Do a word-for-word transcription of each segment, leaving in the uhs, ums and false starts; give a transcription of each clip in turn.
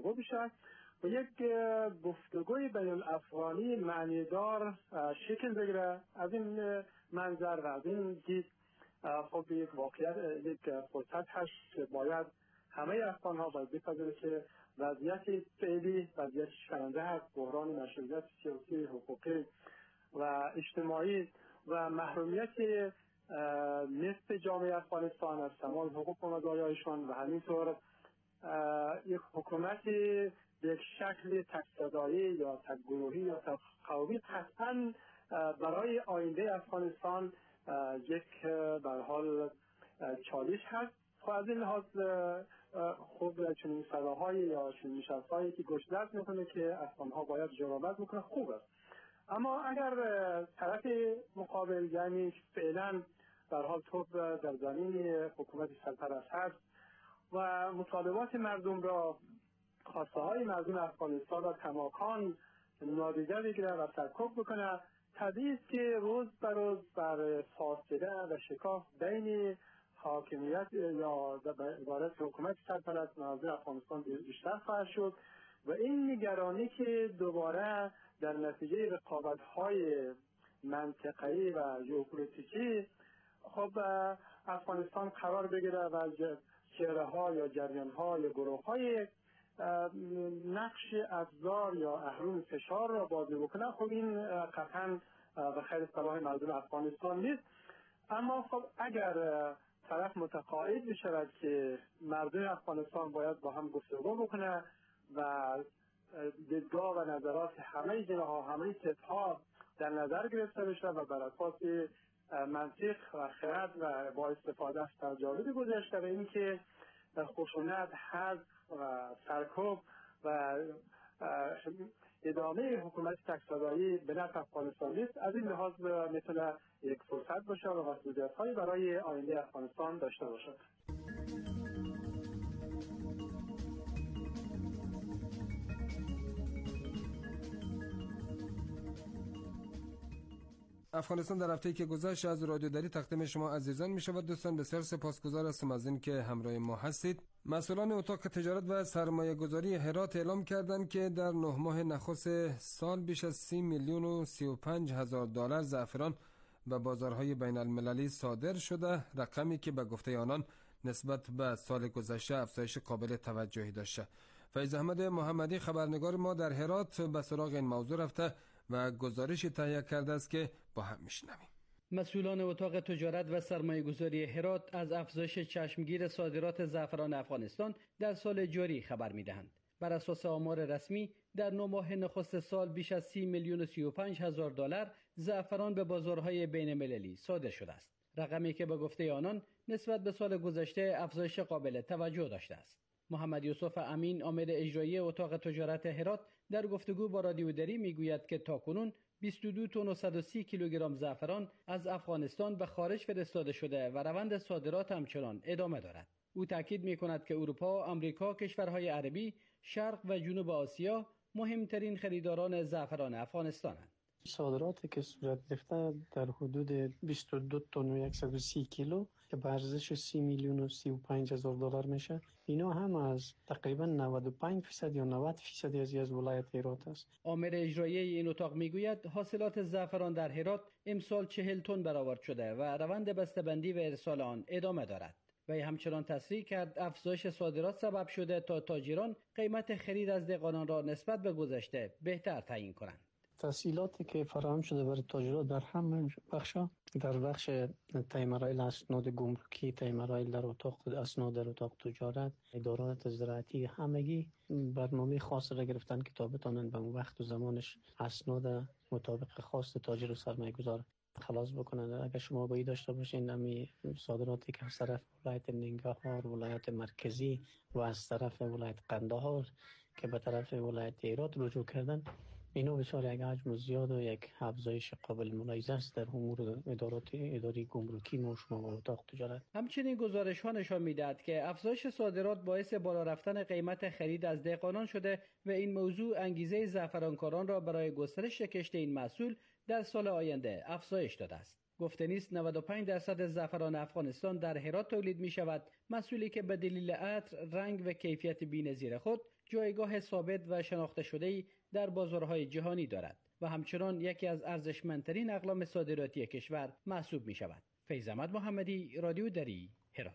گفتگو بشه و یک گفتگوی بین الافغانی معنیدار شکل بگیره. از این منظر و از این دید خب یک واقعیت، یک فرصت هست، باید همه افغان ها باید بپذیرند که وضعیت فعلی وضعیت شکننده هست، بحران مشروعیت سیاسی، حقوقی و اجتماعی و محرومیت نصف جامعه افغانستان از تمام حقوق و مزایایشان و همینطور یک حکومت یک شکل تک‌صدایی یا تک‌گروهی یا تک‌قومی قطعاً برای آینده افغانستان یک به هر حال چالش هست. خب از این لحاظ خوب چنین صداهایی یا چنین نشست‌هایی که گوش‌درد میکنه که افغان‌ها باید جرأت بکنه خوب است. اما اگر طرف مقابل یعنی فعلا در حال توپ در زمین حکومت سرپرست هست و مطالبات مردم را، خواسته های مردم افغانستان را کماکان نادیده بگیره و سرکوب بکنه، طبیعی است که روز به روز بر فاصله و شکاف بین حاکمیت یا به عبارت حکومت سرپرست ناظر افغانستان بیشتر خواهد شد و این نگرانی که دوباره در نتیجه رقابت‌های منطقه‌ای و ژئوپلیتیکی خب افغانستان قرار بگیره و چهره‌ها یا جریان‌ها یا گروه‌های نقش ابزار یا اهرم فشار را بازی بکنه، خب این قطعاً به خیر صلاح مردم افغانستان نیست. اما خب اگر طرف متقاعد بشود که مردم افغانستان باید با هم گفتگو بکنه و دیدگاه و نظرات همه جناها همه سطح‌ها در نظر گرفته بشه و بر اساس منطق و خرد و با استفاده از تجارب گذشته و اینکه خشونت، حذف و سرکوب و ادامه حکومت تک‌صدایی به نفع افغانستان نیست، از این لحاظ میتونه یک فرصت باشه و مسئولیت‌هایی برای آینده افغانستان داشته باشد. افغانستان در هفته‌ای که گذشت از رادیو دری تقدیم شما عزیزان می شود. دوستان بسیار سپاسگزار هستم از این که همراه ما هستید. مسئولان اتاق تجارت و سرمایه گذاری هرات اعلام کردند که در نه ماه نخست سال بیش از سی میلیون و سی و پنج هزار دلار زعفران به بازارهای بین المللی صادر شده، رقمی که به گفته آنان نسبت به سال گذشته افزایش قابل توجهی داشته. فیض احمد محمدی خبرنگار ما در هرات به سراغ این موضوع رفته و گزارشی تهیه کرده است که با هم میشنویم. مسئولان اتاق تجارت و سرمایه گذاری هرات از افزایش چشمگیر صادرات زعفران افغانستان در سال جاری خبر میدهند. بر اساس آمار رسمی در نه ماه نخست سال بیش از سی میلیون و سی و پنج هزار دلار زعفران به بازارهای بین المللی صادر شده است. رقمی که به گفته آنان نسبت به سال گذشته افزایش قابل توجه داشته است. محمد یوسف امین عامل اجرایی اتاق تجارت هرات در گفتگو با رادیو دری میگوید که تاکنون بیست و دو تن و صد و سی کیلوگرم زعفران از افغانستان به خارج فرستاده شده و روند صادرات همچنان ادامه دارد. او تاکید می‌کند که اروپا، آمریکا، کشورهای عربی، شرق و جنوب آسیا مهمترین خریداران زعفران افغانستانند. صادراتی که صورت گرفته در حدود بیست و دو تن و صد و سی کیلو که به ارزش سی میلیون و سی و پنج هزار دلار میشه، اینا هم از تقریبا نود و پنج درصد یا نود درصد از از ولایت هرات است. عامل اجرایی این اتاق میگوید حاصلات زعفران در هرات امسال چهل تن برآورد شده و روند بسته‌بندی و ارسال آن ادامه دارد. و همچنان تصریح کرد افزایش صادرات سبب شده تا تاجران قیمت خرید از دهقانان را نسبت به گذشته بهتر تعیین کنند. تسهیلاتی که فراهم شده برای تاجران در همه بخشا، در بخش تایمرایل اسناد گمرکی، تایمرایل در اتاق اسناد در اتاق تجارت، ادارات زراعتی، همگی برنامه خاص را گرفتن که تا بتانند به وقت و زمانش اسناد مطابق خواست تاجر و سرمایه گذار خلاص بکنند. اگر شما باید داشته باشین امی صادراتی که از طرف ولایت ننگرهار، ولایت مرکزی و از طرف ولایت قندهار که به طرف ولایت هرات رجوع کردن، اینو بسیار یک حجم زیاد و یک افزایش قابل ملاحظه است در امور ادارات اداری گمرکی ما شما و اتاق تجارت. همچنین گزارش ها نشان میدهد که افزایش صادرات باعث بالا رفتن قیمت خرید از دهقانان شده و این موضوع انگیزه زعفرانکاران را برای گسترش کشت این محصول در سال آینده افزایش داده است. گفته نیست نود و پنج درصد زعفران افغانستان در هرات تولید می شود، محصولی که به دلیل عطر، رنگ و کیفیت بی‌نظیر خود جایگاه ثابت و شناخته شده‌ای در بازارهای جهانی دارد و همچنان یکی از ارزشمندترین اقلام صادراتی کشور محسوب می شود. فیض احمد محمدی، رادیو دری، هرات.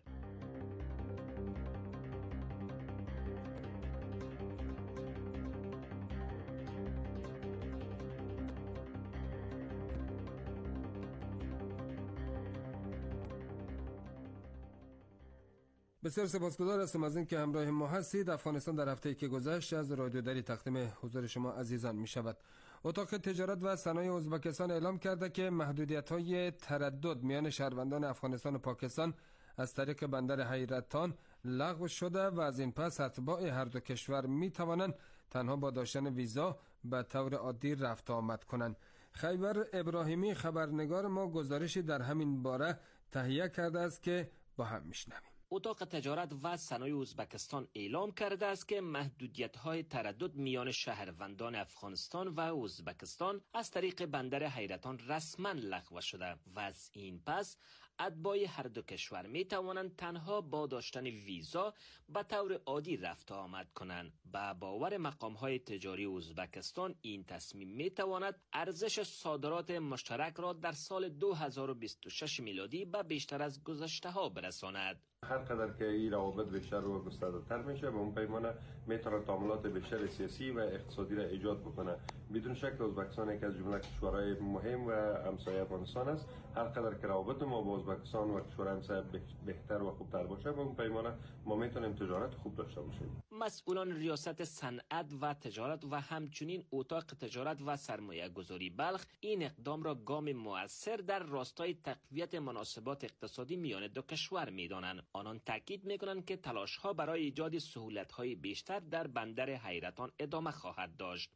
بسیار سپاسگزار هستم از این که همراه ما هستید. افغانستان در هفته‌ای که گذشت از رادیو دری تقدیم حضور شما عزیزان می شود. اتاق تجارت و صنایع ازبکستان اعلام کرده که محدودیت‌های تردد میان شهروندان افغانستان و پاکستان از طریق بندر حیرتان لغو شده و از این پس اتباع هر دو کشور می توانند تنها با داشتن ویزا به طور عادی رفت آمد کنند. خیبر ابراهیمی خبرنگار ما گزارشی در همین باره تهیه کرده است که با هم میشنویم. اتاق تجارت و صنایع ازبکستان اعلام کرده است که محدودیت‌های تردد میان شهروندان افغانستان و ازبکستان از طریق بندر حیرتان رسما لغو شده و از این پس اتباع هر دو کشور می توانند تنها با داشتن ویزا به طور عادی رفت آمد کنند. با باور مقام‌های تجاری ازبکستان این تصمیم می تواند ارزش صادرات مشترک را در سال دو هزار و بیست و شش میلادی به بیشتر از گذشته‌ها برساند. هر قدر که این روابط بیشتر و گسترده‌تر میشه به اون پیمانه میتونه تعاملات بیشتر سیاسی و اقتصادی را ایجاد بکنه. بدون شک ازبکستان یکی از جمله کشورهای مهم و همسایه افغانستان است. هر قدر که روابط ما با ازبکستان و کشورهای همسایه بهتر و خوبتر باشه به اون پیمانه ما میتونیم تجارت خوب داشته باشیم. مسئولان ریاست صنعت و تجارت و همچنین اتاق تجارت و سرمایه گذاری بلخ این اقدام را گام مؤثر در راستای تقویت مناسبات اقتصادی میان دو کشور میدانند. آنان تاکید میکنند که تلاش‌ها برای ایجاد سهولت‌های بیشتر در بندر حیرتان ادامه خواهد داشت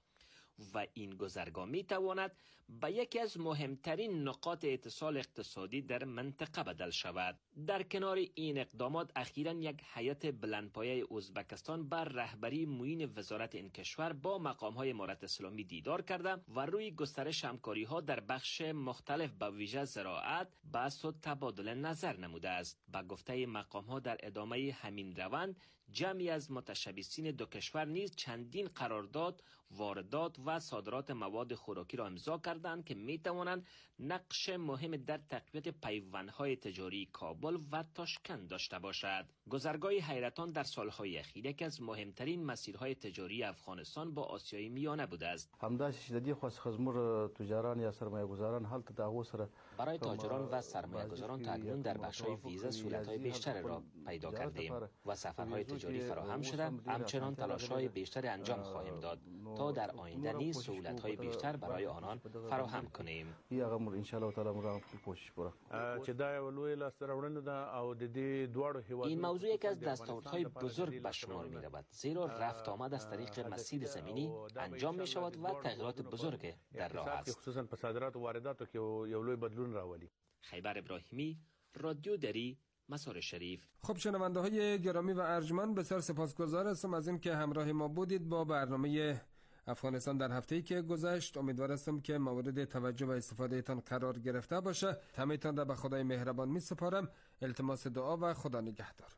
و این گذرگاه میتواند به یکی از مهمترین نقاط اتصال اقتصادی در منطقه بدل شود. در کنار این اقدامات اخیراً یک هیئت بلندپایه ازبکستان بر رهبری معین وزارت این کشور با مقام‌های امارت اسلامی دیدار کرده و روی گسترش همکاری‌ها در بخش مختلف به ویژه زراعت، بحث و تبادل نظر نموده است. با گفته مقام‌ها در ادامه همین روند جمعی از متشبثین دو کشور نیز چندین قرارداد واردات و صادرات مواد خوراکی را امضا کردند که می توانند نقش مهم در تقویت پیوندهای تجاری کابل و تاشکند داشته باشد. گذرگاه حیرتان در سالهای اخیر یکی از مهمترین مسیرهای تجاری افغانستان با آسیای میانه بوده است. برای تاجران و سرمایه‌گذاران تا اکنون در بخش‌های ویزا سهولت‌های بیشتری را پیدا کردیم و سفرهای تجاری فراهم شده. همچنان تلاش‌های بیشتری انجام خواهیم داد تا در آینده نیز سهولت‌های بیشتر برای آنان فراهم کنیم. این موضوع یک از دستاوردهای بزرگ به شمار می‌رود، زیرا رفت آمد از طریق مسیر زمینی انجام می‌شود و تغییرات بزرگ در راه است. خصوصاً په صادرات و وارداتو کې یو لوی بدلون راولي. خیبر ابراهیمی، رادیو دری، مزار شریف. خب شنونده های گرامی و ارجمند، بسیار سپاسگزار هستم از این که همراه ما بودید با برنامه افغانستان در هفته‌ای که گذشت. امیدوار هستم که مورد توجه و استفاده تان قرار گرفته باشه. همه‌تان را به خدای مهربان می سپارم. التماس دعا و خدا نگهدار.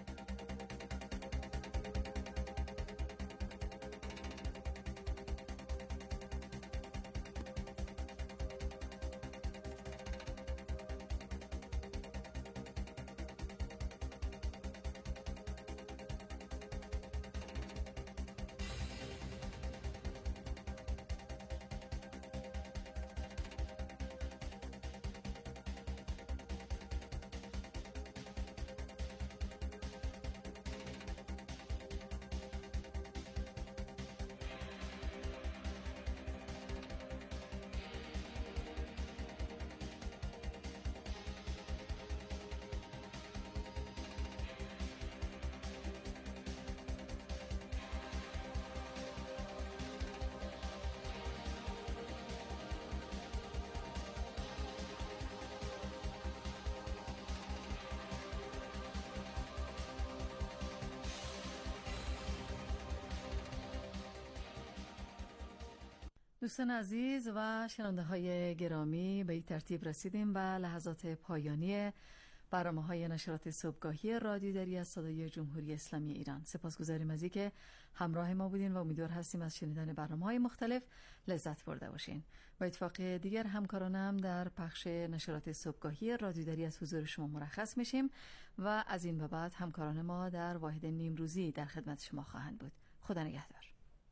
دوستان عزیز و شنونده های گرامی، به این ترتیب رسیدیم به لحظات پایانی برنامه‌های نشرات صبحگاهی رادیو دری از صدای جمهوری اسلامی ایران. سپاسگزاریم از اینکه همراه ما بودین و امیدوار هستیم از شنیدن برنامه‌های مختلف لذت برده باشین. با اتفاق دیگر همکارانم در پخش نشرات صبحگاهی رادیو دری از حضور شما مرخص میشیم و از این به بعد همکاران ما در واحد نیمروزی در خدمت شما خواهند بود. خدا نگهدار.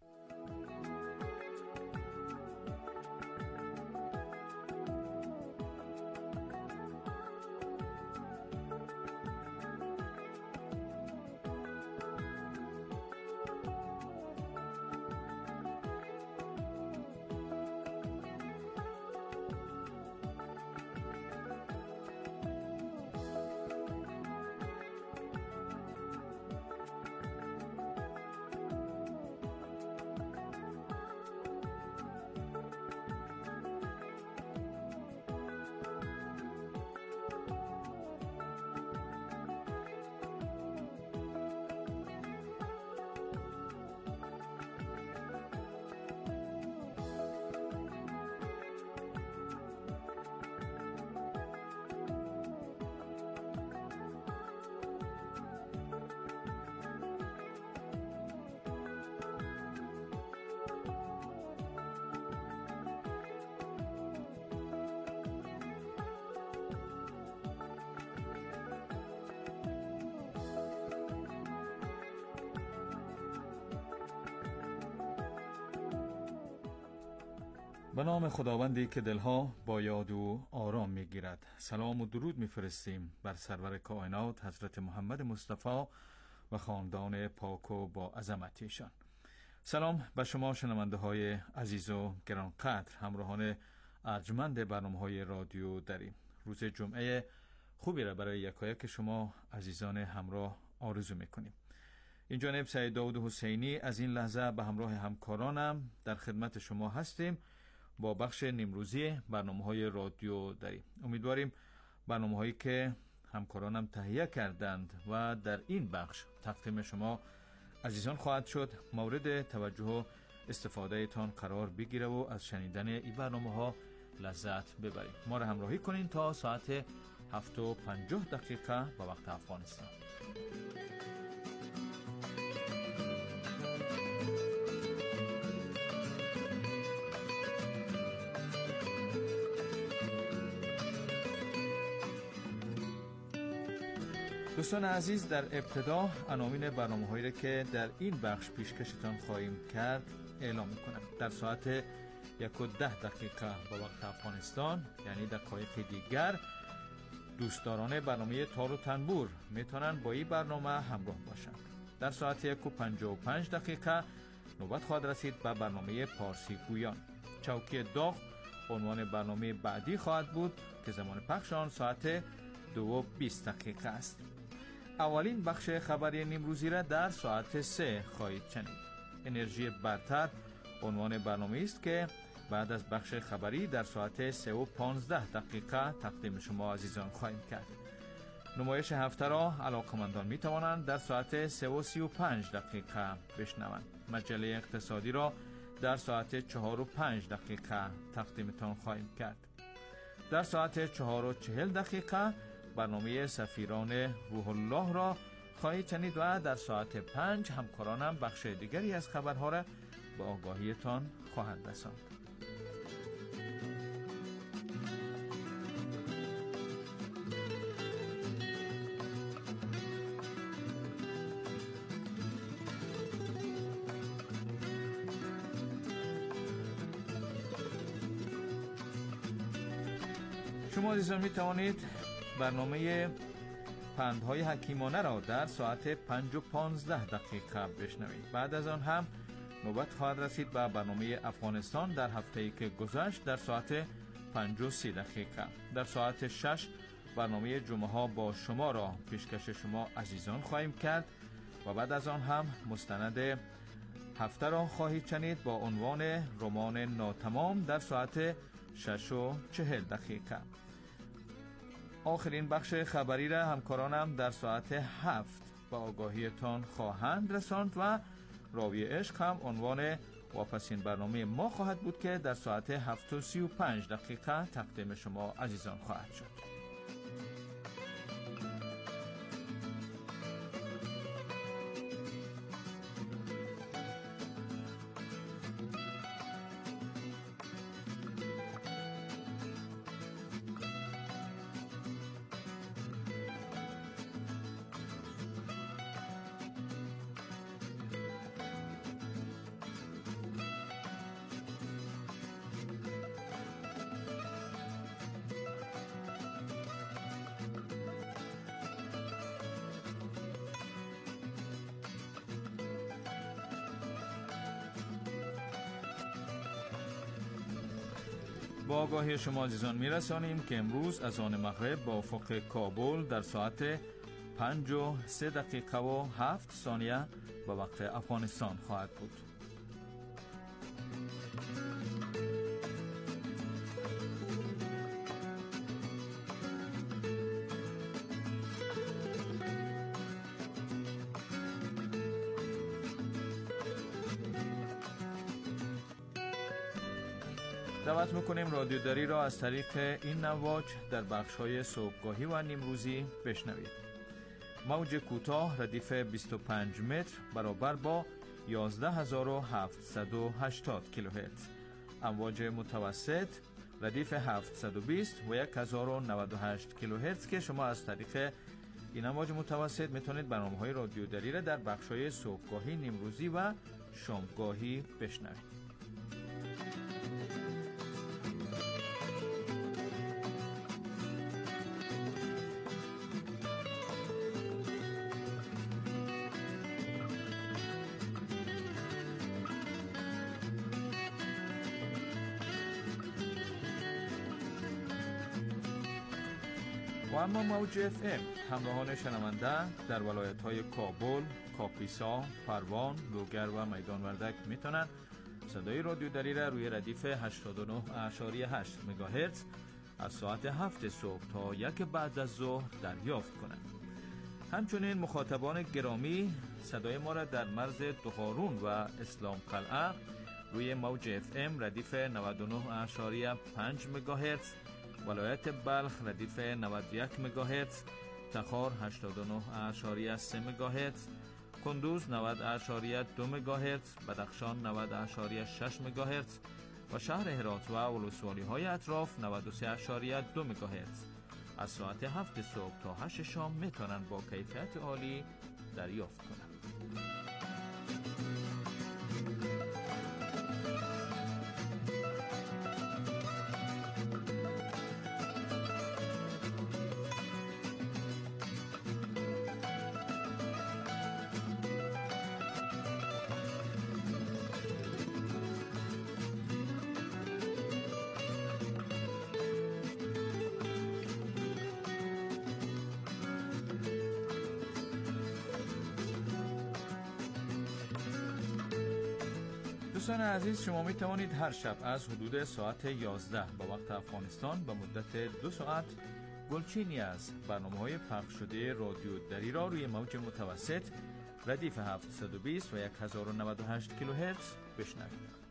به نام خداوندی که دلها با یاد و آرام میگیرد. سلام و درود میفرستیم بر سرور کائنات حضرت محمد مصطفی و خاندان پاک و با عظمتیشان. سلام به شما شنونده های عزیز و گرانقدر، همراهان ارجمند برنامه های رادیو دری. روز جمعه خوبی را برای یکایک شما عزیزان همراه آرزو میکنیم. این جانب سید داود حسینی از این لحظه به همراه همکارانم در خدمت شما هستیم با بخش نیمروزی برنامه‌های رادیو دری. امیدواریم برنامه‌هایی که همکارانم تهیه کردند و در این بخش تقدیم شما عزیزان خواهد شد مورد توجه و استفاده تان قرار بگیره و از شنیدن این برنامه‌ها لذت ببرید. ما را همراهی کنین تا ساعت هفت و پنجاه دقیقه به وقت افغانستان. دوستان عزیز، در ابتدا عناوین برنامه‌هایی را که در این بخش پیشکشتان خواهیم کرد اعلام می‌کنم. در ساعت یک و ده دقیقه با وقت افغانستان، یعنی دقایق دیگر، دوستداران برنامه تار و تنبور میتونن با این برنامه همراه باشند. در ساعت یک و پنجاه و پنج دقیقه نوبت خواهد رسید به برنامه پارسی گویان. چوکی داغ عنوان برنامه بعدی خواهد بود که زمان پخش آن ساعت دو و بیست دقیقه است. اولین بخش خبری نیمروزی را در ساعت سه خواهید شنید. انرژی برتر عنوان برنامه است که بعد از بخش خبری در ساعت سه و پانزده دقیقه تقدیم شما عزیزان خواهیم کرد. نمایش هفته را علاقمندان می توانند در ساعت سه و سی و پنج دقیقه بشنوند. مجله اقتصادی را در ساعت چهار و پنج دقیقه تقدیمتان خواهیم کرد. در ساعت چهار و چهل دقیقه برنامه سفیران روح الله را خواهید شنید و در ساعت پنج همکارانم بخش دیگری از خبرها را به آگاهیتان خواهند رساند. شما عزیزان می توانید برنامه پندهای حکیمانه را در ساعت پنج و پانزده دقیقه بشنوید. بعد از آن هم نوبت خواهد رسید به برنامه افغانستان در هفته‌ای که گذشت در ساعت پنج و سی دقیقه. در ساعت شش برنامه جمعه ها با شما را پیشکش شما عزیزان خواهیم کرد و بعد از آن هم مستند هفته را خواهید شنید با عنوان رمان ناتمام در ساعت شش و چهل دقیقه. آخرین بخش خبری را همکارانم در ساعت هفت به آگاهیتان خواهند رساند و راوی عشق هم عنوان واپسین برنامه ما خواهد بود که در ساعت هفت و سی و پنج دقیقه تقدیم شما عزیزان خواهد شد. با آگاهی شما عزیزان میرسانیم که امروز از آن مغرب با افق کابل در ساعت پنج و سه دقیقه و هفت ثانیه به وقت افغانستان خواهد بود. دعوت میکنیم رادیو دری را از طریق این نواج در بخش‌های صبحگاهی و نیمروزی بشنوید. موج کوتاه ردیف بیست و پنج متر برابر با یازده هزار و هفتصد و هشتاد کیلوهرتز، امواج متوسط ردیف هفتصد و بیست و یک هزار و نود و هشت کیلوهرتز که شما از طریق این امواج متوسط میتونید برنامه‌های رادیو دری را در بخش‌های صبحگاهی، نیمروزی و شامگاهی بشنوید. و اما موج اف ام همراهان شنونده در ولایت‌های کابل، کاپیسا، پروان، لوگر و میدان وردک میتونن صدای رادیو دری را روی ردیف هشتاد و نه و هشت مگاهرتز از ساعت هفت صبح تا یک بعد از ظهر دریافت کنند. همچنین مخاطبان گرامی صدای ما را در مرز دهارون و اسلام قلعه روی موج اف ام ردیف نود و نه و پنج مگاهرتز، ولایت بلخ ردیف نود و یک مگاهرتز، تخار هشتاد و نه و سه مگاهرتز، کندوز نود و دو مگاهرتز، بدخشان نود و شش مگاهرتز و شهر هرات و ولسوالی های اطراف نود و سه و دو مگاهرتز از ساعت هفت صبح تا هشت شام میتونن با کیفیت عالی دریافت کنند. دوستان عزیز، شما می توانید هر شب از حدود ساعت یازده با وقت افغانستان به مدت دو ساعت گلچینی از برنامه‌های پخش شده رادیو دری را روی موج متوسط ردیف هفتصد و بیست و یک هزار و نود و هشت کیلوهرتز بشنوید.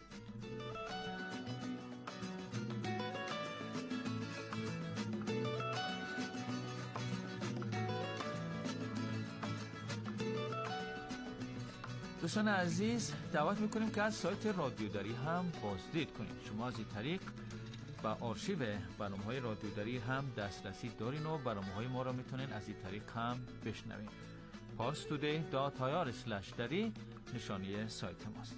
دوستان عزیز، دعوت میکنیم که از سایت رادیو دری هم بازدید کنید. شما از این طریق به آرشیو برنامه‌های رادیو دری هم دسترسی دارین و برنامه‌های ما را میتونین از این طریق هم بشنوین. پارس تودی دات آی آر اسلش دری نشانی سایت ماست.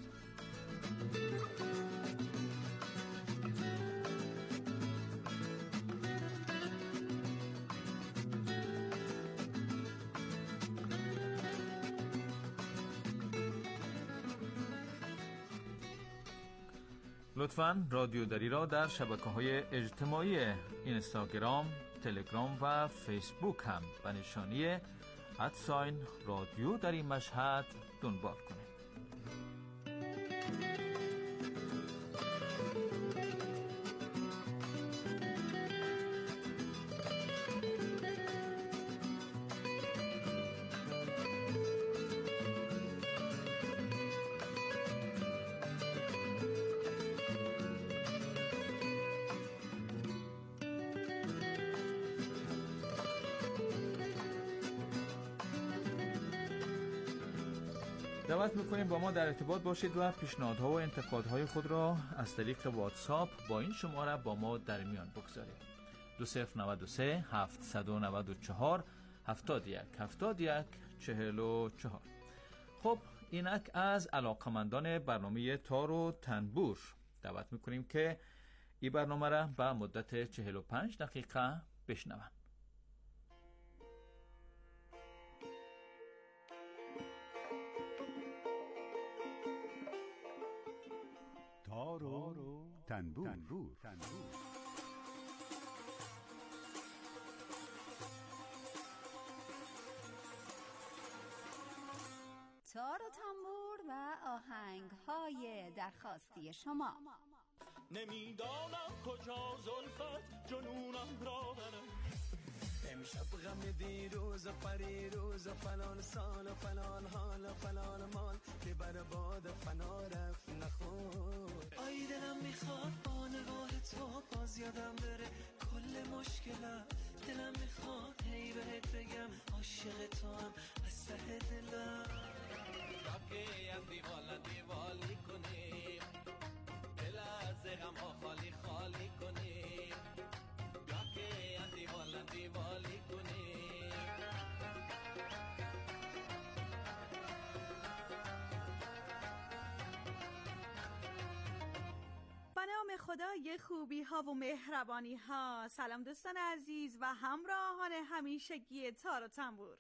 لطفاً رادیو دری را در شبکه‌های اجتماعی اینستاگرام، تلگرام و فیسبوک هم به نشانی ادساین رادیو دری مشهد دنبال کنید. دعوت میکنیم با ما در ارتباط باشید و پیشنهادها و انتقادهای خود را از طریق واتساپ با این شماره با ما در میان بگذارید. دو صفر نود و سه هفتصد و نود و چهار هفتاد و یک هفتاد و یک چهل و چهار. خب اینک از علاقمندان برنامه تار و تنبور دعوت میکنیم که این برنامه را به مدت چهل و پنج دقیقه بشنوند. تار و تنبور, تنبور. تنبور. تار و تنبور و آهنگ های درخواستی شما. نمیدانم کجا زلفت جنونم را بره، امشب غم دیروز و پریروز و فلان سال و فلان حال و فلان مال که بر باد فنا رفت نخور. آی دلم میخواد با نگاه تو باز یادم بره کل مشکلم، دلم میخواد هی بهت بگم عاشق تو هم از ته دلم. رابطه از دیوال دیوالی کنیم، دل از غم ها خالی خالی کنیم، رابطه از دیوال دیوالی کنیم. به نام خدای خوبی ها و مهربانی ها. سلام دوستان عزیز و همراهان همیشگی تار و تنبور.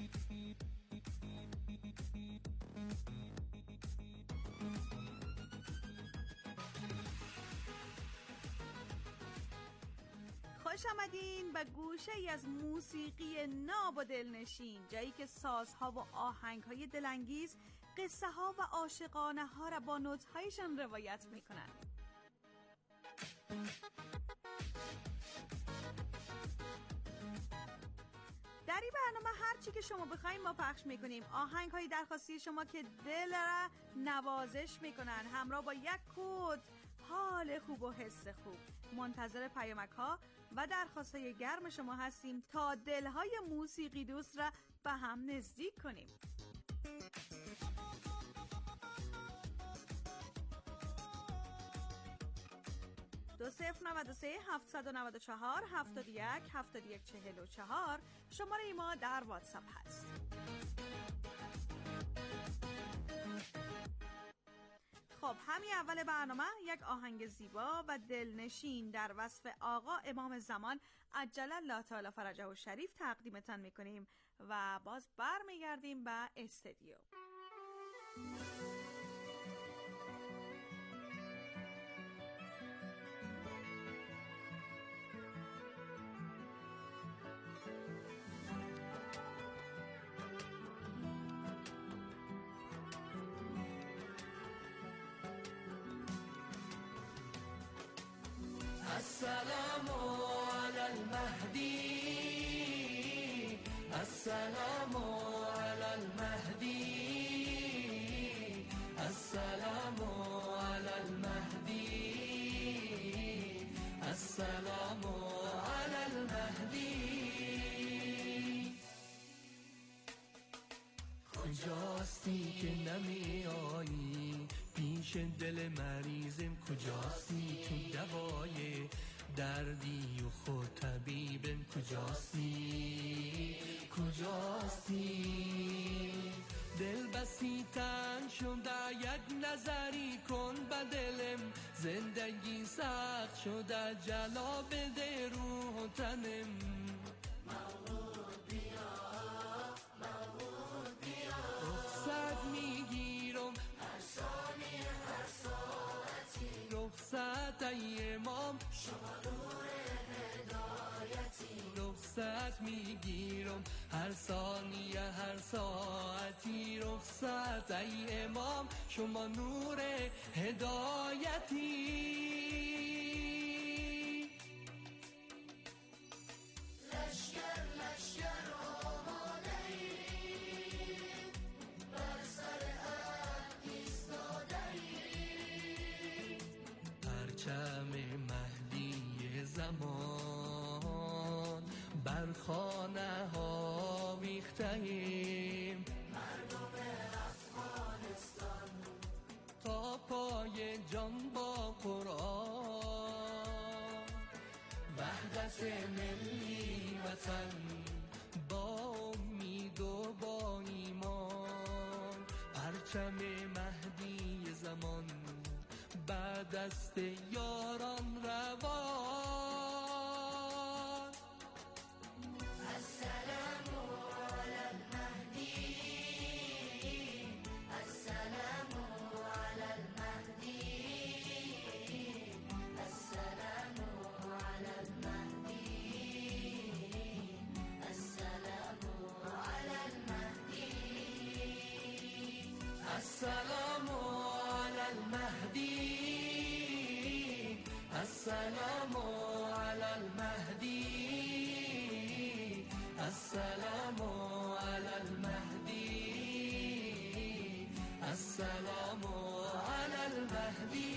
خوش آمدین به گوشه ای از موسیقی ناب و دلنشین، جایی که سازها و آهنگهای دلانگیز قصه ها و عاشقانه ها را با نوت هایشان روایت می کنند. در این برنامه هر چی که شما بخواید ما پخش میکنیم. آهنگ های درخواستی شما که دل را نوازش میکنن، همراه با یک کد حال خوب و حس خوب. منتظر پیامک ها و درخواست های گرم شما هستیم تا دل های موسیقی دوست را به هم نزدیک کنیم. دو صفر نود و سه هفتصد و نود و چهار هفتاد و یک هفتاد و یک چهل و چهار شماره ما در واتساپ هست. خب همین اول برنامه یک آهنگ زیبا و دلنشین در وصف آقا امام زمان عجل الله تعالی فرجه و شریف تقدیمتان میکنیم و باز برمیگردیم به استودیو. السلام على المهدي، السلام على المهدي، السلام على المهدي، السلام على المهدي. کجاستی که نمی آیی پیش دل مریضم، کجاستی تو دوای دردی و خود طبیبم، کجاستی کجاستی. دل بسی تن شده یک نظری کن به دلم، زندگی سخت شده جلا بده روح و تنم. مولود بیا مولود بیا، رخصت میگیرم هر ثانیه هر ساعتی، رخصت ای امام شما نور هدایتی، رخصت میگیرم هر ثانیه هر ساعتی، رخصت ای امام شما نور هدایتی. لشکر لشکر آماده ای، بر سر عهد ایستاده ای، پرچم مهدی زمان بر خانه ها ویخته ایم. مردم افغانستان تا پای جان با قرآن، وحدت ملی وطن با امید و با ایمان، پرچم مهدی زمان بعد دست یاران روان. السلام علی المهدی، السلام علی المهدی، السلام على المهدي السلام على المهدي السلام على المهدي.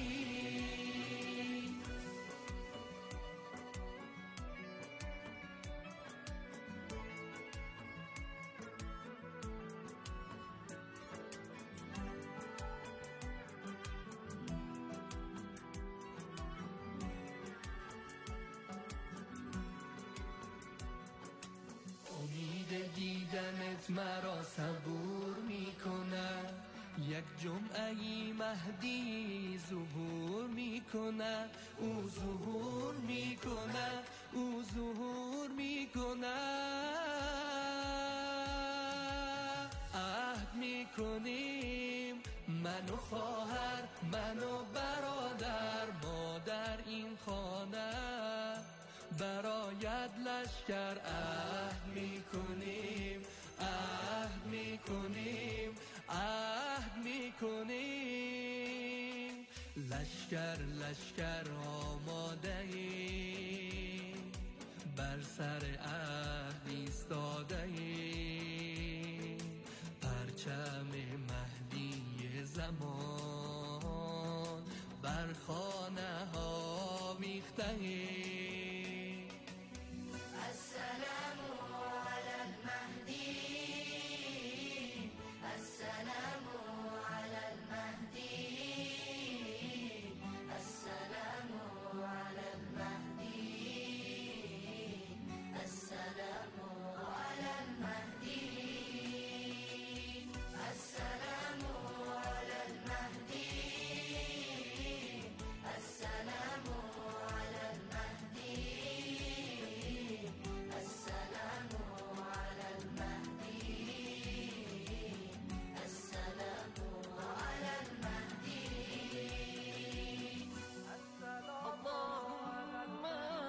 دیدنت مرا صبور میکنه، یک جمعه مهدی ظهور میکنه، او ظهور میکنه، او ظهور میکنه. عهد میکنیم من و خواهر، من و برادر، ما در این خانه برایت لشکر عهد میکنیم، عهد میکنیم، عهد میکنیم. لشکر لشکر آماده ایم، بر سر عهد ایستاده ایم، پرچم مهدی زمان بر خانه ها ویخته ایم. السلام على المهدي السلام على المهدي السلام على المهدي السلام على المهدي السلام على المهدي السلام على المهدي السلام على المهدي السلام على المهدي. اللهم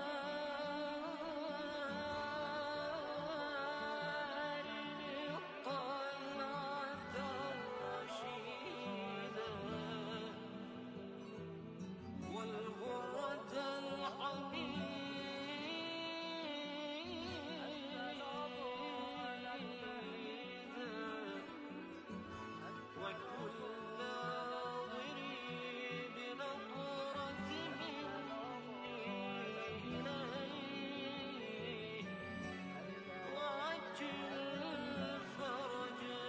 أرني الطلعة الرشيدة والغرة الحميدة وكل ناظري بنظرة مني إليه وعجل فرجه.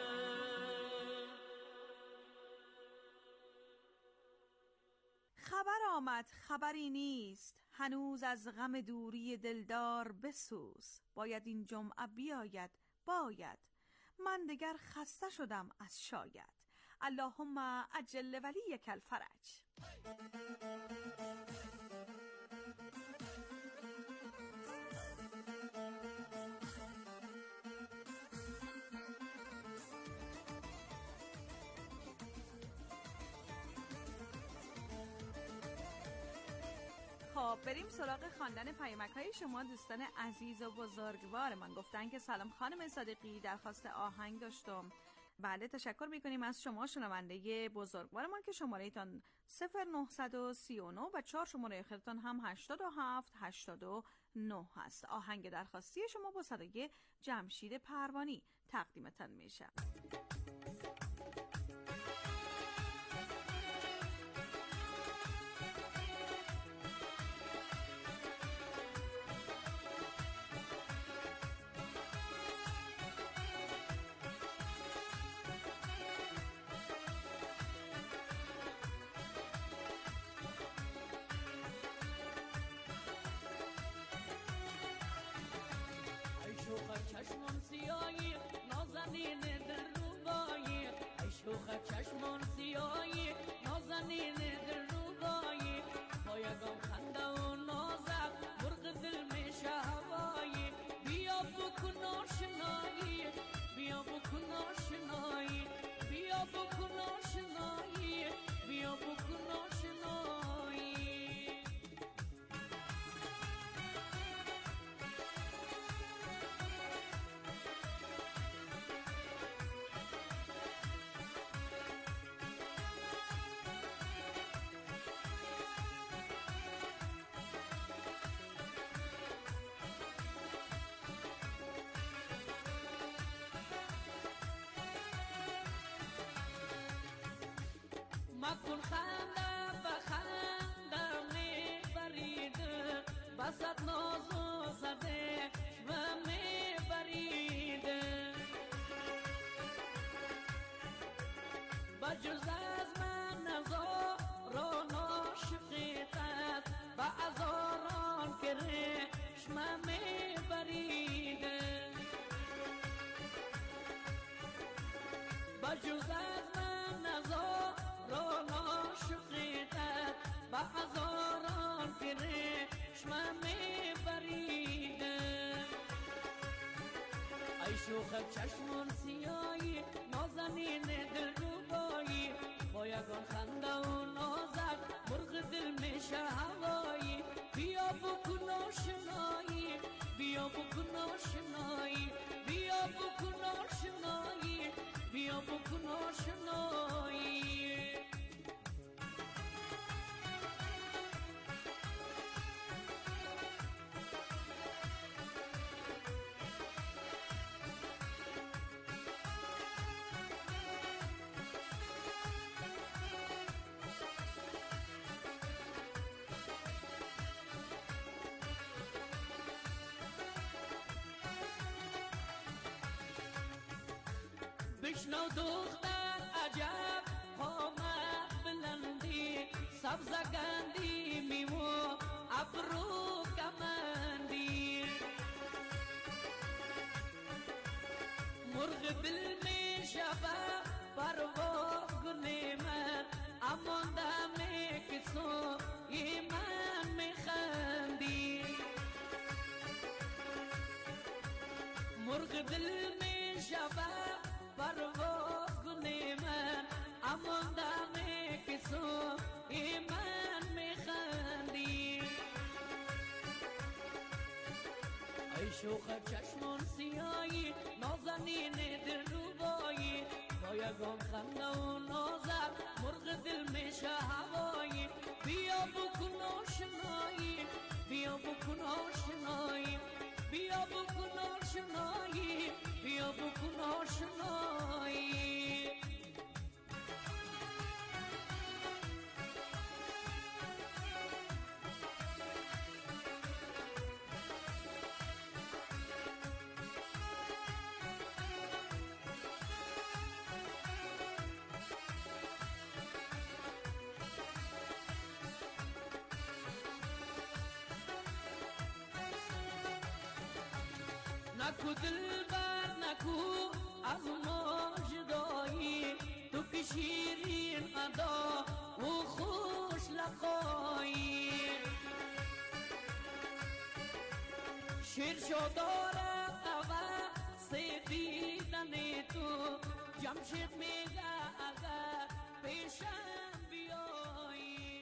خبر آمد خبری نیست، هنوز از غم دوری دلدار بسوز. باید این جمعه بیاید، باید، من دگر خسته شدم از شاید. اللهم عجل ولیک الفرج. خب بریم سراغ خواندن پیامک های شما دوستان عزیز و بزرگوار من. گفتن که سلام خانم صادقی، درخواست آهنگ داشتم. بله تشکر میکنیم از شما شنونده بزرگوارمان که شماره ایتان صفر نه سه نه و چهار شماره آخرتان هم هشتاد و هفت هشتاد و نه هست. آهنگ درخواستی شما با صدای جمشید پروانی تقدیمتان میشه. چشمان سیایی نازنین در روبایی، ای شوخ چشمان سیایی نازنین در روبایی، با یکم خنده و نازک مرغ دل میشه هوایی. بیا بکن آشنایی، بیا بکن آشنایی، بیا بکن آشنایی، بیا بکن آشنایی. بایگان خنده بخنده میبریده بسط ناز و زده و میبریده بجز از من نزاران عاشقیتت و ازاران که رشمه میبریده بجز از من نزاران عاشقیتت و ازاران که رشمه میبریده ای شوخ چشمان سیایی نازنین دلربایی با یگان خنده و نازک مرغ دل میشه هوایی بیا بکن آشنایی بیا بکن آشنایی بیا بکن آشنایی بیا بکن آشنایی بشنو دختر عجب قامت بلندی سبزگندی میمو ابرو کمندی مرغ دل می شبه پرواز کنه من اما دمه کسو من میخندی مرغ دل می شبه پرواز کنی من اما دمه کسو من میخندی ای شوخ چشمان سیایی نازنین دلربایی با یگان خنده و نازک مرغ دل میشه هوایی بیا بکن آشنایی بیا بکن آشنایی بیا بکن آشنایی بیا بکن آشنایی نکو دل بر نکو از ما جدایی تو که شیرین ادا و خوش لقایی شیر شداره قوه سفیدن تو جمشید میگه اگر پیشم بیایی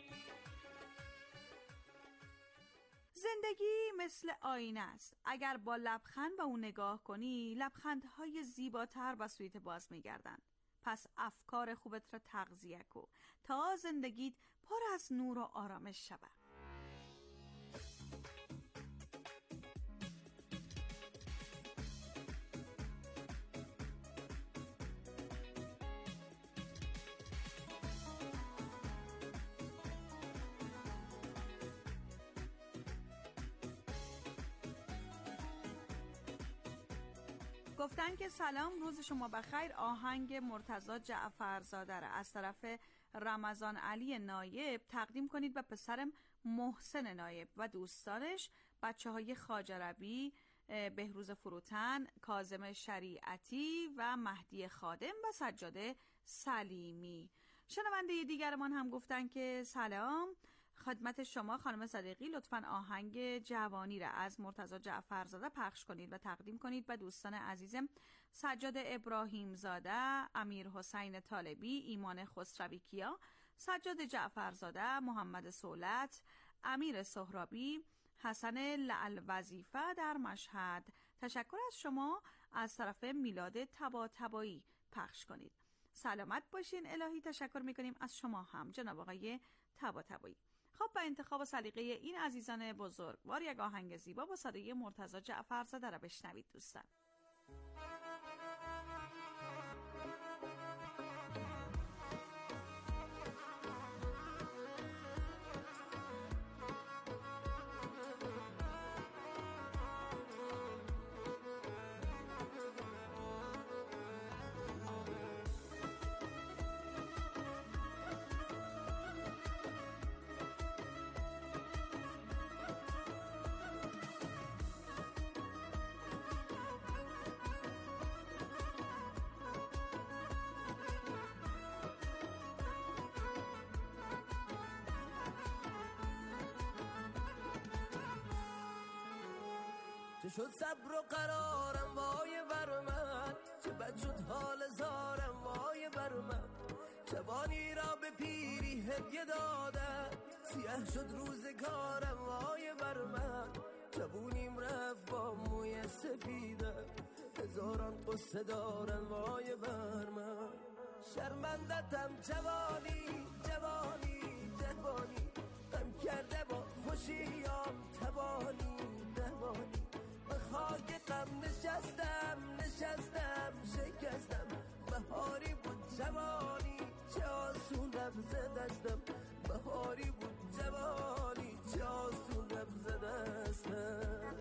زندگی مثل آینه است. اگر با لبخند به اون نگاه کنی لبخندهای زیباتر و سویت باز میگردن. پس افکار خوبت را تغذیه کن تا زندگیت پر از نور و آرامش شود. گفتن که سلام، روز شما بخیر. آهنگ مرتضی جعفرزاده را از طرف رمضان علی نایب تقدیم کنید به پسرم محسن نایب و دوستانش، بچه های خواجروی، بهروز فروتن، کاظم شریعتی و مهدی خادم و سجاده سلیمی. شنونده دیگرمان هم گفتن که سلام خدمت شما خانم صدیقی، لطفاً آهنگ جوانی را از مرتضی جعفرزاده پخش کنید و تقدیم کنید به دوستان عزیزم سجاد ابراهیم زاده، امیر حسین طالبی، ایمان خسروی کیا، سجاد جعفرزاده، محمد سولت، امیر سهرابی، حسن لعل وظیفه در مشهد. تشکر از شما از طرف میلاد طباطبایی پخش کنید. سلامت باشین الهی. تشکر میکنیم از شما هم جناب آقای طباطبایی. خب با انتخاب سلیقه این عزیزان بزرگوار یک آهنگ زیبا با صدای مرتضی جعفرزاده را بشنوید دوستان. چه شد صبر و قرارم وای بر من، چه بد شد حال زارم وای بر من. جوانی را به پیری هدیه دادن، سیاه شد روزگارم وای بر من. جوونیم رفت با موی سفیدم، هزاران قصه دارم وای بر من. شرمندتم جوانی جوانی جوانی، غم کرده با خوشیام تبانی تبانی. به خاک غم نشستم نشستم شکستم، بهاری بود جوانی چه آسون رفت دستم. بهاری بود جوانی چه آسون رفت دستم.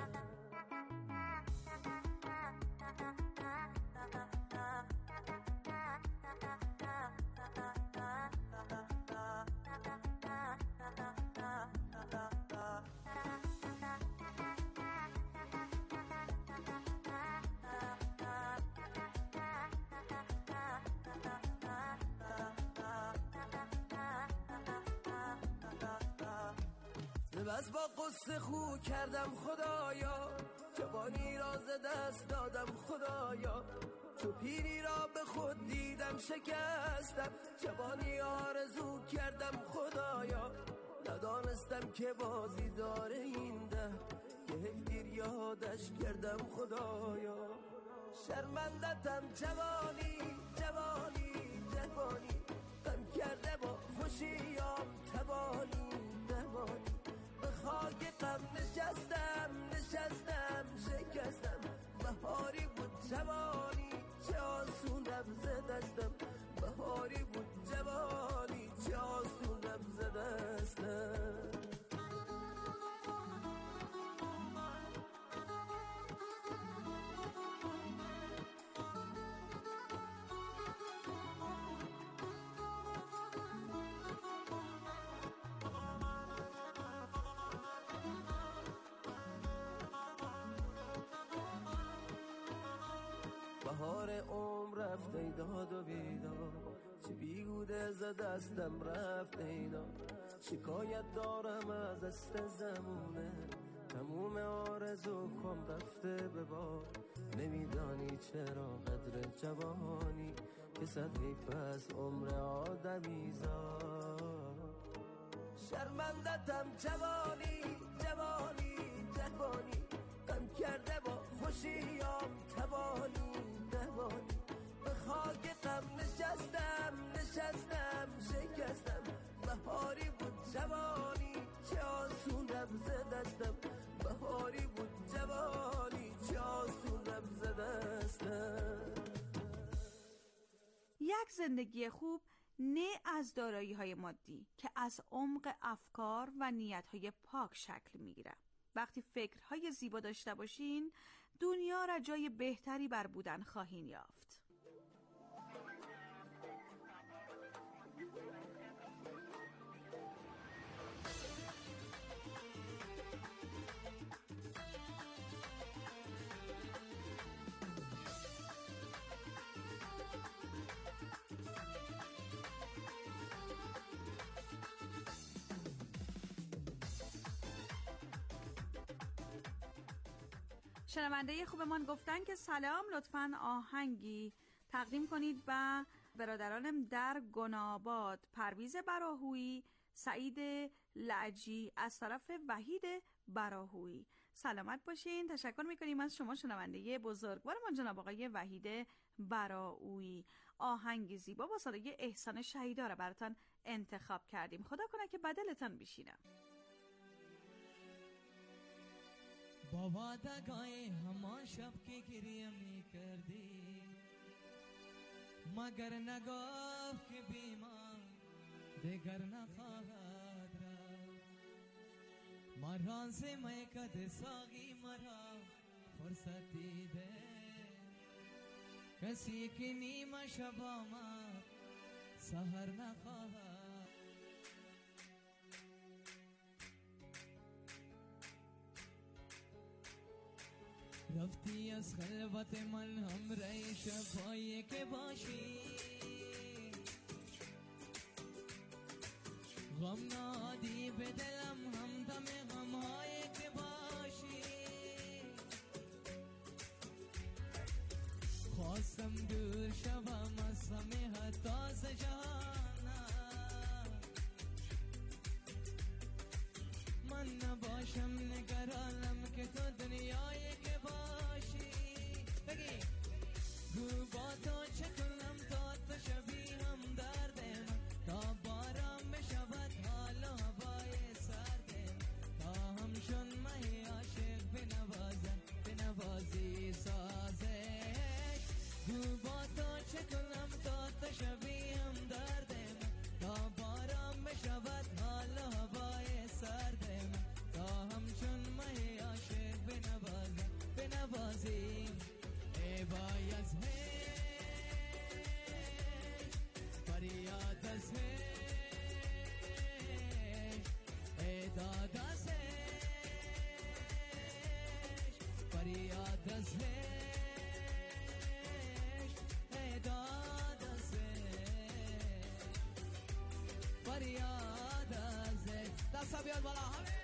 بس با قصه خو کردم خدایا، جوانی را ز دست دادم خدایا. چو پیری را به خود دیدم شکستم، جوانی آرزو کردم خدایا. ندانستم که بازی داره این ده، که هفدیر یادش کردم خدایا. شرمندتم جوانی جوانی جوانی، غم کرده با خوشیام تبانی تبانی. به خاک غم نشستم نشستم شکستم، بهاری بود جوانی چه آسون رفت دستم. بهاری بود جوانی چه آسون رفت دستم. بهار عمر رفت ای داد و بیدار، چه بیهوده ز دستم رفت اینا. شکایت دارم از است زمونه، تموم آرزو کم رفته به بار. نمیدانی چرا قدر جوانی، که صد حیف از عمر آدمیزاد. شرمندتم جوانی جوانی جوانی، غم کرده با خوشیام تبانی تبانی. به خاک غم نشستم نشستم شکستم، بهاری بود جوانی چه آسون رفت دستم. بهاری بود جوانی چه آسون رفت دستم. یک زندگی خوب نه از دارایی های مادی، که از عمق افکار و نیت های پاک شکل میگیره. وقتی فکرهای زیبا داشته باشین، دنیا را جای بهتری بر بودن خواهین یافت. شنونده خوبمان گفتن که سلام، لطفاً آهنگی تقدیم کنید به برادرانم در گناباد، پرویز براهویی، سعید لعجی از طرف وحید براهویی. سلامت باشین. تشکر میکنیم از شما شنونده بزرگوارمان جناب آقای وحید براهویی. آهنگ زیبا با صدای احسان شهیدا را براتون انتخاب کردیم. خدا کنه که بدلتان بشینه. با وعدگاه همان شب که گریه می کردی، مگر نگفت که بیمان دیگر نخواهد رفت. مران سے میں کد ساغی مرا فرصتی دے، کسی کی نیم شب آمد سحر نخواهد. رفتی از خلوت من همراه شبایی که باشی، غم نادی به دلم همدم غمهایی که باشی. خواستم دور شوم از همه حتی ز جهانم، من نباشم نگرانم که تو دنیایی که باشی. بگی گو با تو چه کنم تا تو شبیه هم درد من، تا بارم بشود حال و هوای سرد من، تا همشون مهی عاشق بنوازم بنوازی سازش. گو با تو چه کنم تا تو شبیه هم درد من، تا بارم بشود حال و هوای سرد من، تا همچون مهی عاشق بنوازم بنوازی. ای بای از فریاد از ای داد از فریاد از ای داد از فریاد از دست بیاد بالا همه.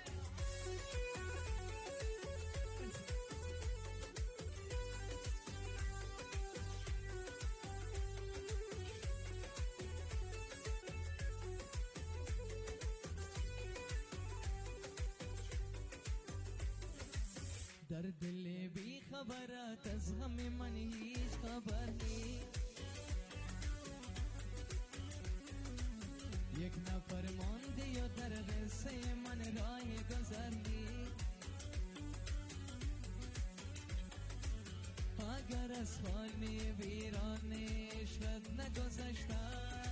در دل بی خبرات از غم من هیچ خبر نیست، یک نفر مانده یا در قصه من راه گذر نیست. اگر از خانه ویران عشقت نگذشتم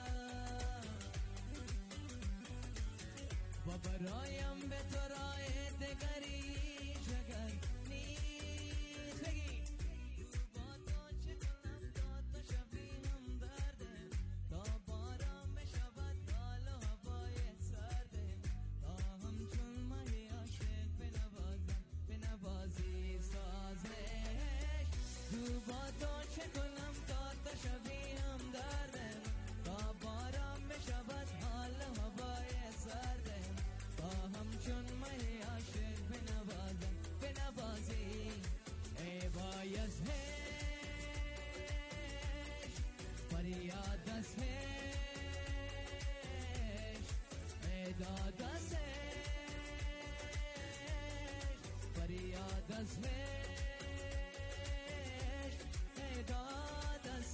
و برایم به تو راه دگری جگر نیست. بگی با تو چه کنم تا تو شبیه هم درده، تا بارم بشود حال و هوای سرده، تا همچون مهی عاشق بنوازم بنوازی سازش. تو با تو چه کنم تا تو شبیه هم درده، تا بارم بشود حال و هوای سرده، تا همچون مهی عاشق بنوازم بنوازی. ای بای از فریاد از ای داد از فریاد از ای داد از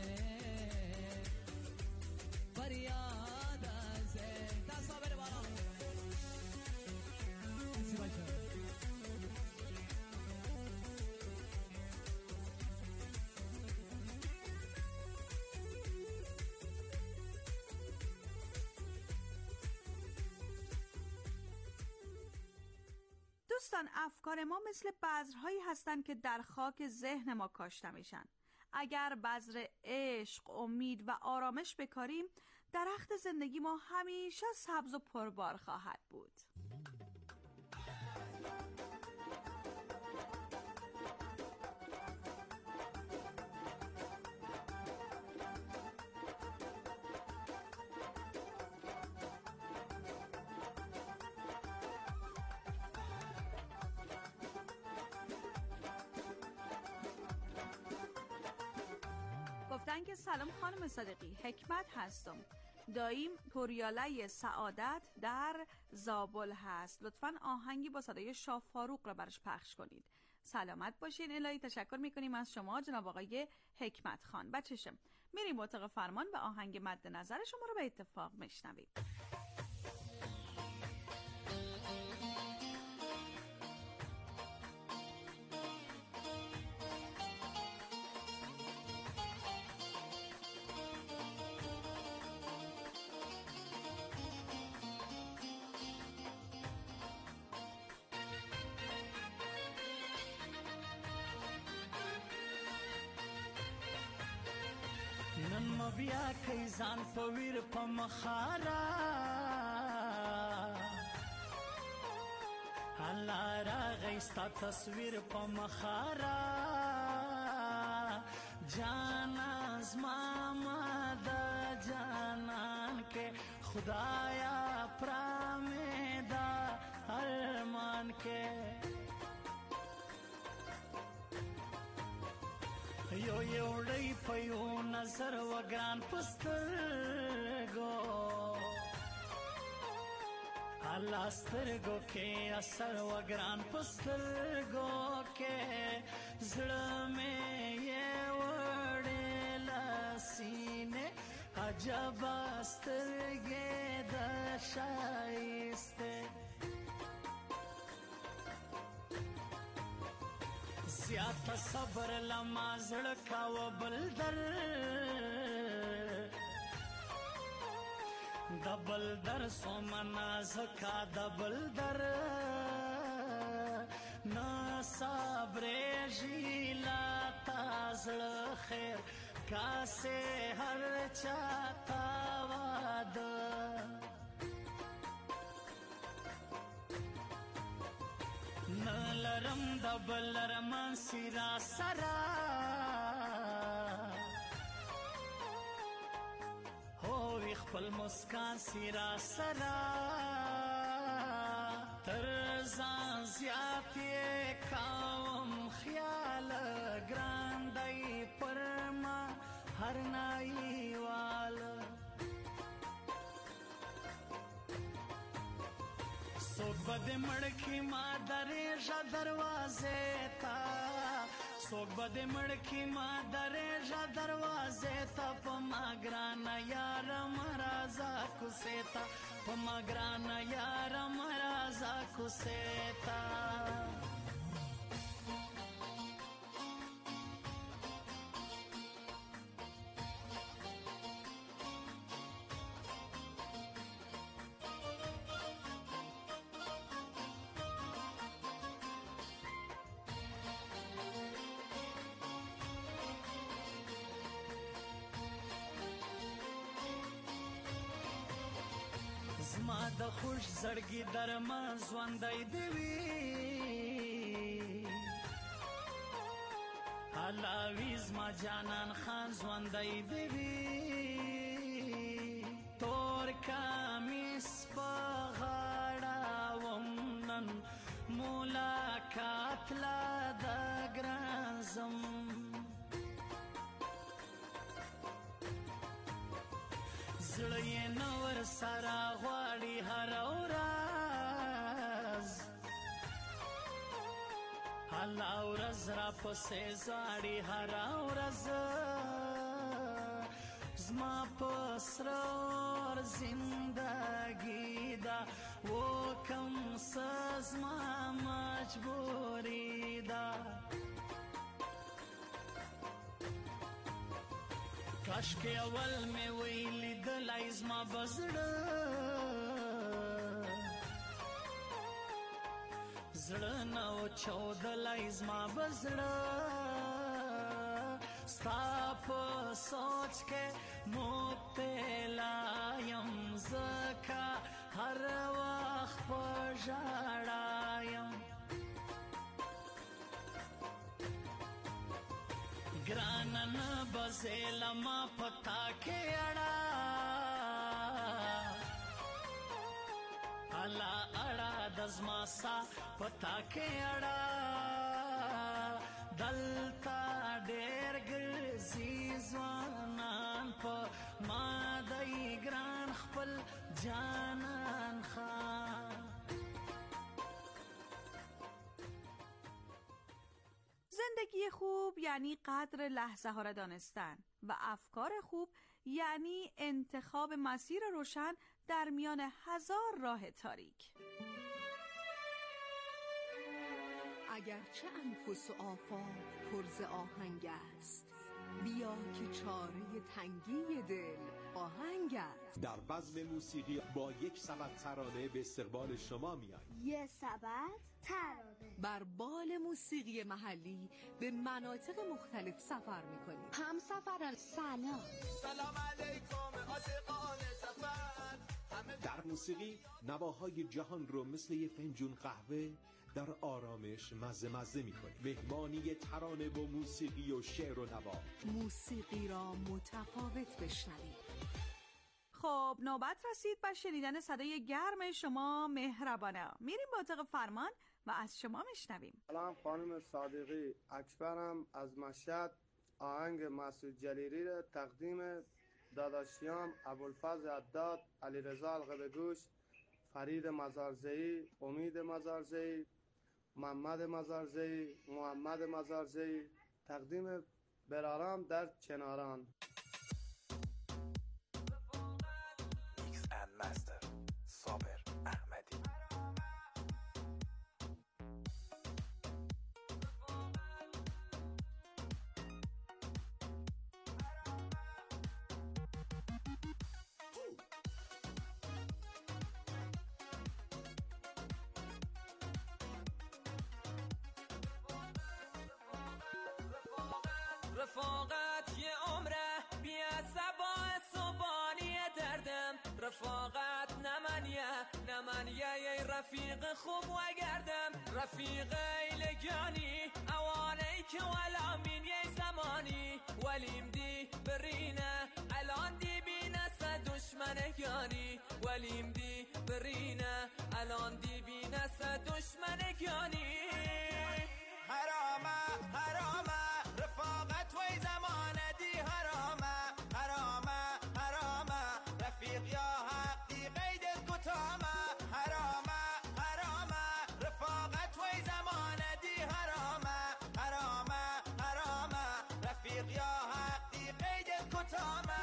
فریاد از دستا بره بالا. مرسی بچه. دوستان، افکار ما مثل بذرهایی هستند که در خاک ذهن ما کاشته میشن. اگر بذر عشق، امید و آرامش بکاریم، درخت زندگی ما همیشه سبز و پربار خواهد بود. گفتن که سلام خانم صادقی، حکمت هستم، داییم پوریاله سعادت در زابل هست، لطفاً آهنگی با صدای شاه فاروق را برش پخش کنید. سلامت باشین. الهی تشکر میکنیم از شما جناب آقای حکمت خان. بچشم میریم اتاق فرمان و آهنگ مد نظر شما رو به اتفاق میشنویم. نن ما بیا کای ځان په ویر په مخارا الله راغی ستا تصویر په مخارا جانا زما ماده جانان کې خدایا پرامه دا ارمان کې یو یو ډی په یو نظر وګران پسترګو الله سترګو کې اثر وګران پسترګو کې زړه مې یې وړې لسینه عجب سترګې د شایسته زیات صبر لما زړه و بل در دبل در سومنا زکا دبل در نا صبر جیلا تازړ خیر کاسه هر چاته واد نلرم دبل رمان سیرا سرا هو خپل مسکان سیرا سرا تر ځان زیات کاوم خیال ګراندای پرما هر نایوال سوک بد مڑکی ما دریجا دروازے تا سوک بد مڑکی ما دریجا دروازے تا پما گرانا یار مرازا کسیتا پما گرانا یار مرازا کسیتا زما د خوش زړګي درما ژوندۍ دی وی حلاوی زما جانان خان ژوندۍ دی وی تور کامیس په غاړه ومنن ملاقات لا د ګران زم زړه یې نور سره غواړي هر ورځ هله ورځ را پسې ځاړي هر ورځ زما په سره ور زندګي ده وکم څه زما مجبوري ده کاشکې اول مې ویلي دلای زما بزړه زړه نه و چودلای زما بزړه ستا په سوچ کې مبتلا یم ځکه هر وخت په ژړا یم ګرانه نه بزېله ما پتا کې اړه الله اړه د زما سا پتا کې اړه دلته ډېر ګرځي ځوانان په ما دی ګران خپل جانان خان زندگی خوب یعنی قدر لحظه ها را دانستن و افکار خوب یعنی انتخاب مسیر روشن در میان هزار راه تاریک. اگرچه انفس و آفاق پر ز آهنگ است، بیا که چاره تنگی دل آهنگ است. در بزم موسیقی با یک سبد ترانه به استقبال شما میایم. یک سبد ترانه بر بال موسیقی محلی به مناطق مختلف سفر میکنیم. هم سفران سلام سلام علیکم عاشقان سفر. در موسیقی نواهای جهان رو مثل یه فنجون قهوه در آرامش مزه مزه میکنیم. مهمانی ترانه با موسیقی و شعر و نوا. موسیقی را متفاوت بشنویم. خب نوبت رسید به شنیدن صدای گرم شما مهربانه. میریم با اتاق فرمان و از شما میشنویم. سلام خانم صادقی، اکبرم از مشهد. آهنگ مسعود جلیلی را تقدیم داداشیام ابوالفضل عداد، علیرضا القبگوش، فرید مزارزئی، امید مزارزئی، محمد مزارزئی، محمد مزارزئی تقدیم برارم در چناران. میکس اند مستر صابر احمدی. رفاقت یه عمره بیا سبا صبانی دردم، رفاقت نمانیه نمانیه یه رفیق خوب و گردم، رفیق ایلگانی اوانی که ولا من یه زمانی ولیم دی برینه الان دی بینه سه دشمنگانی، ولیم دی برینه الان دی بینه سه دشمنگانی. حرامه حرامه رفاقت وی زمانه دی حرامه حرامه حرامه رفیق یا حقی قیدت کتامه حرامه حرامه رفاقت وی زمانه دی حرامه حرامه حرامه رفیق یا حقی قیدت کتامه.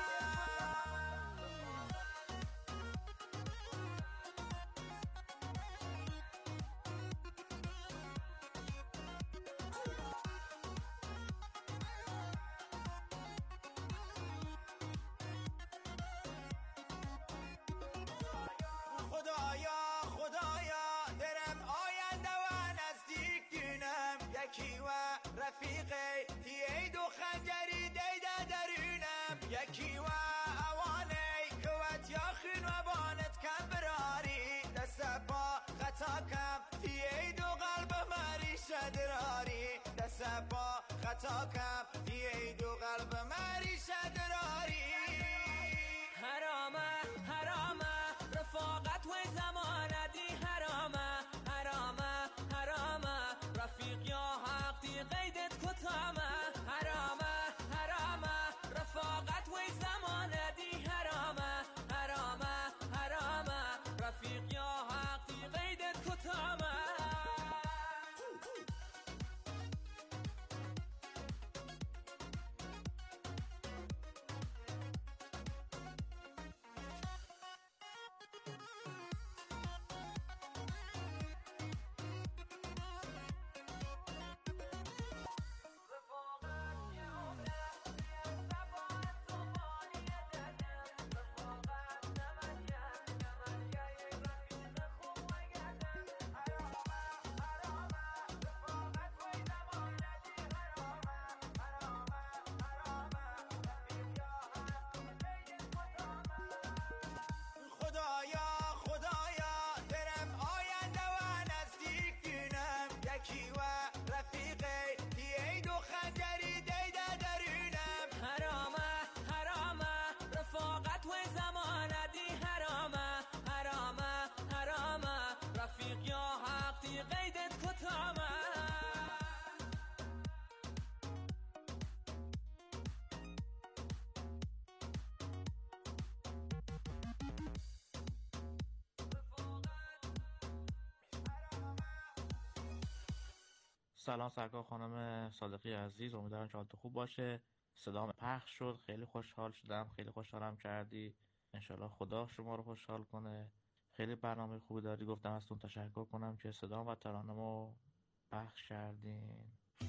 خدایا خدایا درم آینده و نزدیک دینم یکی و رفیقی تیه دو خنجری دیده درونم یکی و اوانی کوت یا خین و بانت کم براری دست پا خطا کم تیه دو قلب مری شدراری دست پا خطا کم تیه دو قلب مری شدراری. حرامه حرامه رفاقت و زمانه دی حرامه حرامه حرامه رفیق یا حقی قیدت کتامه حرامه حرامه رفاقت و زمانه دی حرامه حرامه حرامه رفیق یا حقی قیدت کتامه. خدایا خدایا درم آینده و نزدیک دینم یکی و رفیقی تیه دو خنجری دیده درونم حرامه حرامه رفاقت و زمانه دی حرامه حرامه حرامه رفیق یا حقی قیدت کتامه. سلام سرکار خانم صادقی عزیز، امیدوارم که حالت خوب باشه. صدام پخش شد، خیلی خوشحال شدم، خیلی خوشحالم کردی. انشالله خدا شما رو خوشحال کنه. خیلی برنامه خوبی داری، گفتم ازتون تشکر کنم که صدام و ترانه‌مو پخش کردین.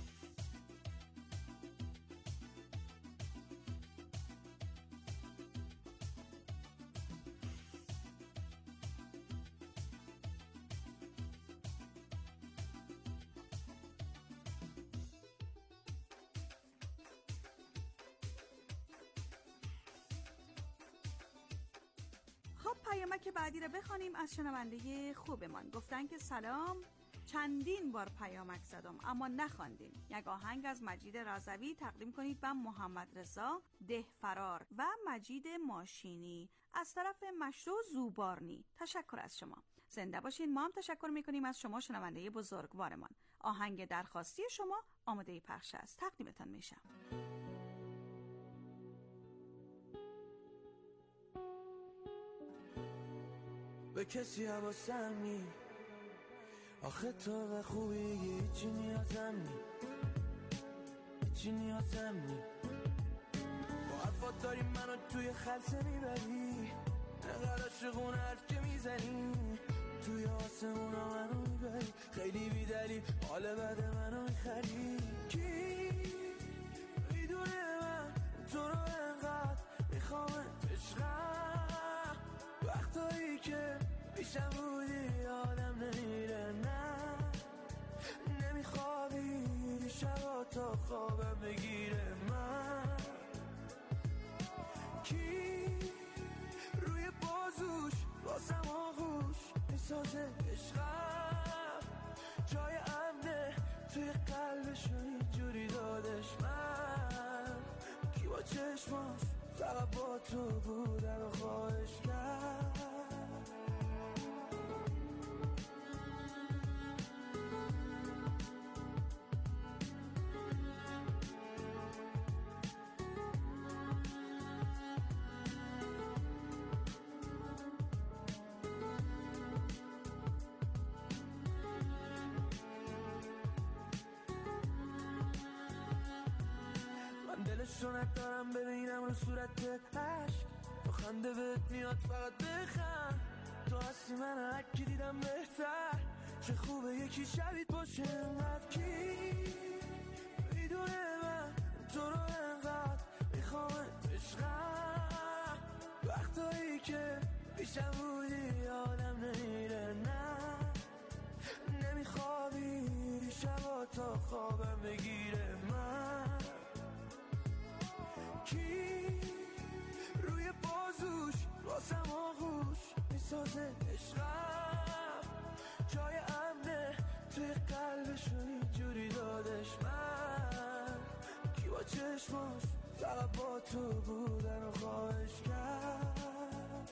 خب پیامک بعدی رو بخوانیم از شنونده خوبمان. گفتن که سلام، چندین بار پیامک زدم اما نخواندین. یک آهنگ از مجید رضوی تقدیم کنید به محمد رضا دهفرار و مجید ماشینی از طرف مشروع زوبارنی. تشکر از شما. زنده باشین. ما هم تشکر میکنیم از شما شنونده بزرگوارمان. آهنگ درخواستی شما آماده پخش است. تقدیمتان میشم. به کسی حواسم نی، آخه تو و خوبی هیچی نیازم نی، هیچی نیازم نی. با حرفات داری منو توی خلصه میبری، نقدر عاشقون حرف که میزنی، توی آسمون ها منو میبری، خیلی بیدلی حال بد منو میخری. کی میدونه من تو رو انقدر میخوام عشقم، وقتایی که پیشم بودی آدم نمیره، نه نمیخوابی شبا تا خوابم بگیره. من کی روی بازوش واسم آغوش میسازه عشقم، جای امنه توی قلبشون اینجوری دادش. من کی با چشماش فقط با تو بودن و خواهش کرد. دلشو ندارم ببینم رو صورتت عشق، تو خنده بهت میاد فقط بخند، تو هستی من هرکی دیدم بهتر، چه خوبه یکی شبیت باشه انقدر. کی میدونه من تو رو انقدر میخوام عشقم، وقتایی که پیشم بودی آدم نمیره، نه نمیخوابی شبا تا خوابم بگیره. من کی روی بازوش واسم آغوش میسازه عشقم، جای امنه توی قلبشون اینجوری دادش. من کی با چشماش فقط با تو بودن و خواهش کرد.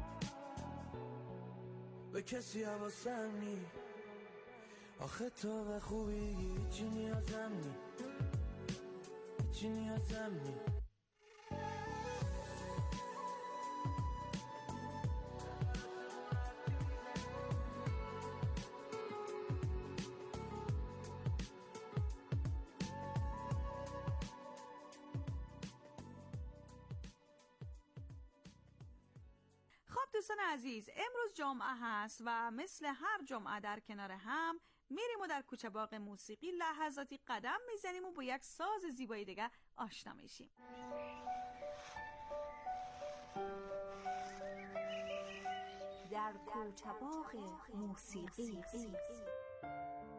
به کسی حواسم نی، آخه تو و خوبی هیچی نیازم نی، هیچی نیازم نی. دوستان عزیز، امروز جمعه هست و مثل هر جمعه در کنار هم میریم و در کوچه باغ موسیقی لحظاتی قدم میزنیم و با یک ساز زیبایی دیگه آشنا میشیم. در کوچه باغ موسیقی